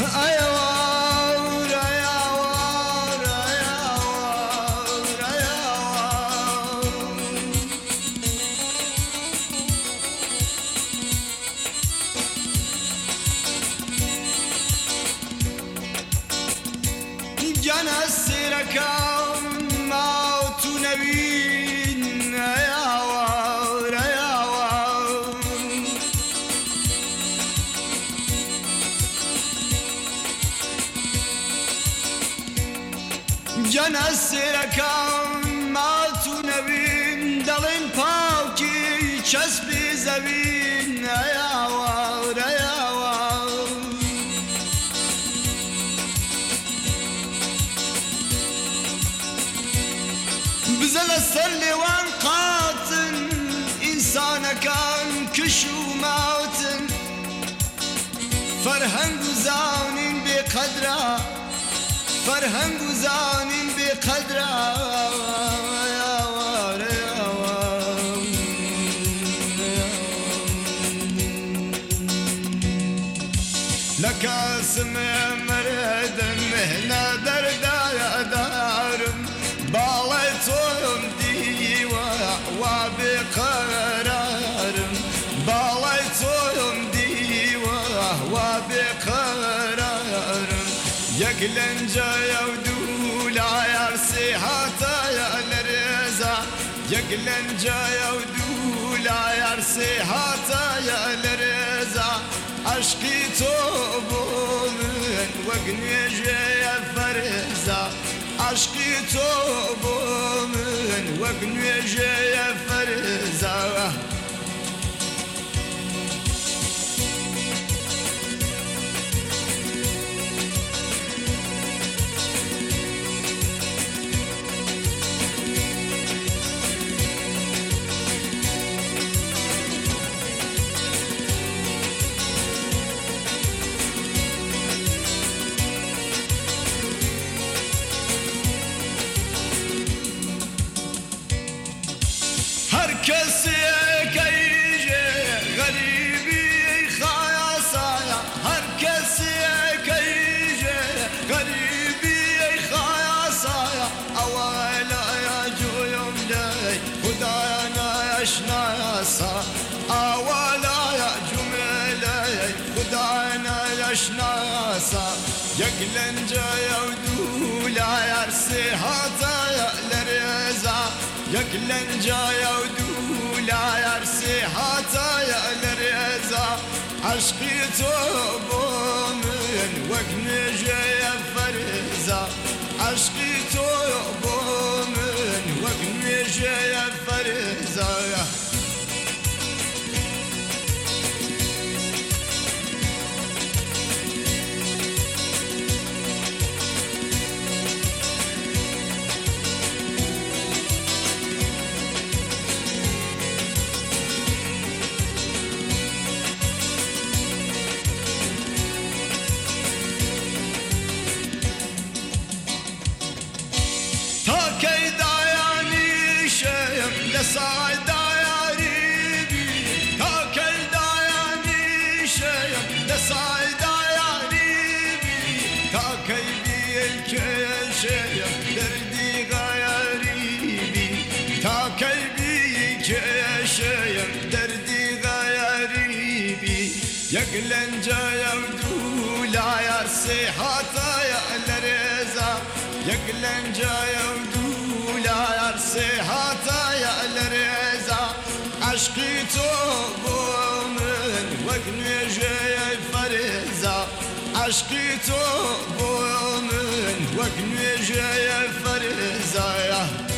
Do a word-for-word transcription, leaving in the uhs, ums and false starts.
ayawar ayawar ayawar ayawar Cana siraka mautu nebin ayawar ayawar Cana siraka mautu nebin dalin pavki çesbi zevin ayawar ayawar بزل السلوان قاتن إنسان كان كشو موتن فرهنگ زانين بقدره فرهنگ زانين بقدره يا وار يا وار لك اسم مرد مهنا دردا يا دارم باڵێتۆم دیوە وا بێقەرارم باڵێتۆم دیوە وا بێقەرارم یەک لەنجەیە و دوو لایەر سێ هاتایە لە رێزە یەک لەنجەیە و دوو لایەر سێ هاتایە لە رێزە عەشقی تۆ بۆ من وەک نوێژەیە فەرزە عشقی تو بۆ من وەک نوێژەیە فەرزە کسی کیجه غریبی خیاسایا هر کسی کیجه غریبی خیاسایا اولا یا جویم دی خدایا نشناسا اولا یا جمله خدایا نشناسا یک لنجه یودو لایر سیحاتا لرزا یک لنجه یودو لایر سیحاتا لرزا عشقی تو بۆ من وەک نوێژەیە فەرزە عشقی تۆ بۆ من وەک نوێژەیە فەرزە لسای دایاریبی تا کی دایانیشم لسای دایاریبی تا کی بیل کشم دردی غیاریبی تا کی بیل کشم دردی غیاریبی یک لنجه یودو لایر سیحاتا لرزا یک لنجه یودو لایر سیحاتا لرزا عشقی تو بۆ من وەک نوێژەیە فەرزە عشقی تۆ بۆ من وەک نوێژەیە فەرزە